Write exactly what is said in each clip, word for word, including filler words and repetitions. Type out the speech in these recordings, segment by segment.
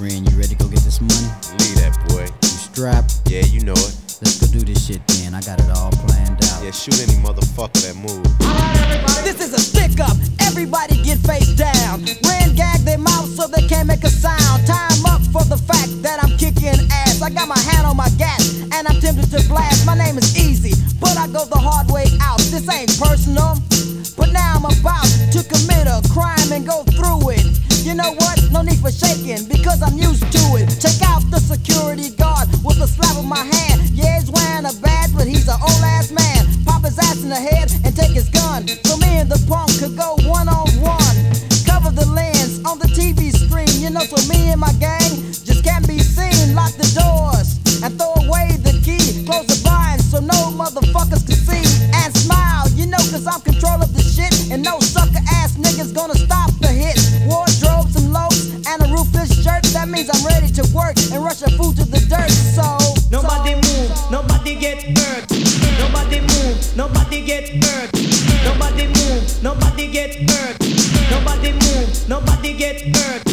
Ren, you ready to go get this money? Leave that, boy. You strapped? Yeah, you know it. Let's go do this shit then. I got it all planned out. Yeah, shoot any motherfucker that moves. Alright, everybody. This is a stick up. Everybody get face down. Ren gag their mouth so they can't make a sound. Time up for the fact that I'm kicking ass. I got my hand on my gas and I'm tempted to blast. My name is Easy, but I go the hard way out. This ain't personal, but now I'm about to commit a crime and go through it. You know what? No need for shaking because I'm used to it. Check out the security guard with a slap of my hand. Yeah, he's wearing a badge, but he's an old ass man. Pop his ass in the head and take his gun. So me and the punk could go one on one. Cover the lens on the T V screen. You know, so me and my gang just can't be seen. Lock the doors and throw away the key. Close the blinds so no motherfuckers can see. And smile, you know, cause I'm control of the shit. And no sucker ass niggas gonna stop the hit. Wardrobe, some loafs, and a roofless shirt. That means I'm ready to work and rush the food to the dirt. So nobody so, move, so. nobody get hurt. Nobody move, nobody get hurt. Nobody move, nobody get hurt. Nobody move, nobody get hurt.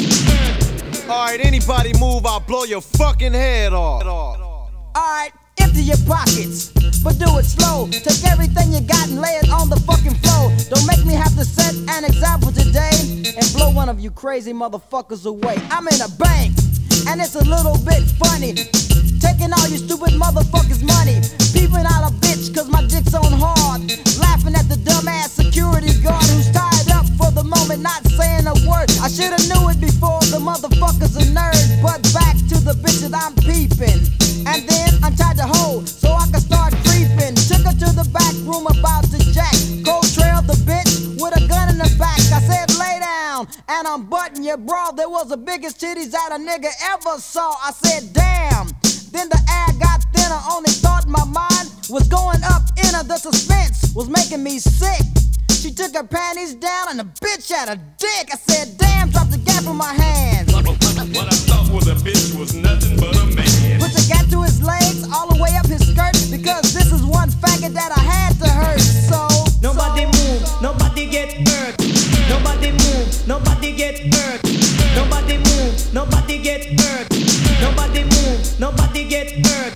Alright, anybody move, I'll blow your fucking head off. Alright, empty your pockets, but do it slow. Take everything you got and lay it on the fucking floor. Don't make me have to set an example today and blow one of you crazy motherfuckers away. I'm in a bank, and it's a little bit funny, taking all you stupid motherfuckers' money. Peeping out a bitch cause my dick's on hard. Laughing at the dumbass security guard who's tied up for the moment, not saying a word. I should've knew it before, the motherfucker's a nerd. But back to the bitch that I'm peeping. And then untied the hole so I can start creeping. Took her to the back room about to jack. Cold trailed the bitch with a gun in the back. I said lay down and I'm butting your bra. There was the biggest titties that a nigga ever saw. I said damn. Then the air got thinner. Only thought my mind was going up in her. The suspense was making me sick. She took her panties down and the bitch had a dick. I said damn, dropped the gap in my hands. What I thought was a bitch was nothing but a man. Put the gap to his legs, all the way up his skirt. Because this is one faggot that I had to hurt. So Nobody so, move, so. nobody get hurt. Nobody move, nobody get hurt. Nobody move, nobody get hurt. Nobody move, nobody get hurt.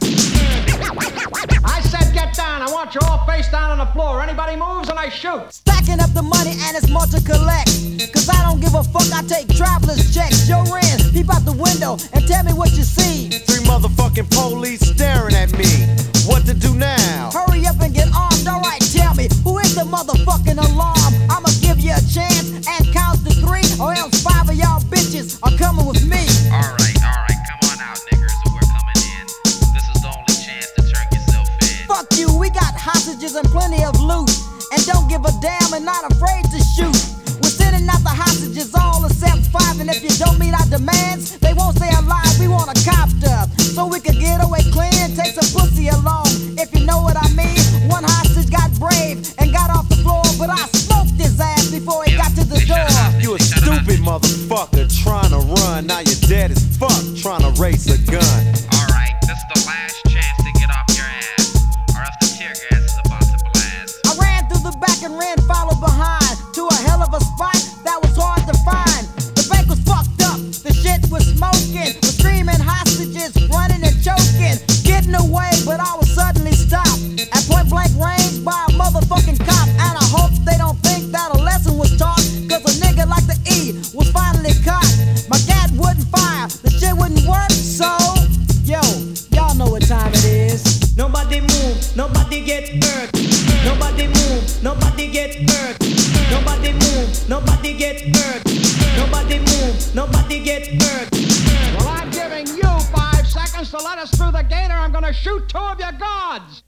I said get down. I want you all face down on the floor. Anybody moves and I shoot. Stacking up the money and it's more to collect. Cause I don't give a fuck, I take traveler's checks. Yo, Ren, peep out the window and tell me what you see. Three motherfucking police staring at me. What to do now? Hurry up and get armed, alright, tell me, who is the motherfucking alarm? I'ma give you a chance and count to three, or else five of y'all bitches are coming with me. Alright, alright, come on out, niggers, we're coming in. This is the only chance to turn yourself in. Fuck you, we got hostages and plenty of loot, and don't give a damn and not afraid to shoot. We're sending out the hostages all except five, and if you don't meet our demands, they won't stay alive. We want a copter, so we could get away clean and take some pussy along, if you know what I mean. One hostage got brave and got off the floor, but I smoked his ass before he got to the door. You a stupid motherfucker trying to run. Now you're dead as fuck trying to race a gun. Alright, this is the last chance to get off your ass, or else the tear gas is about to blast. I ran through the back and Ren followed behind to a hell of a spot that was hard to find. The bank was fucked up, the shit was smoking, we're screaming hostages, running and choking, getting away, but I was suddenly stopped at point blank range by a motherfucking cop. And I hope they don't think that a lesson was taught, cause a nigga like the E was finally caught. My gat wouldn't fire, the shit wouldn't work, so yo, y'all know what time it is. Nobody move, nobody get hurt. Nobody move, nobody get hurt. Nobody move, nobody get hurt. Nobody move, nobody get hurt. Well, I'm giving you five seconds to let us through the gate or I'm gonna shoot two of your guards.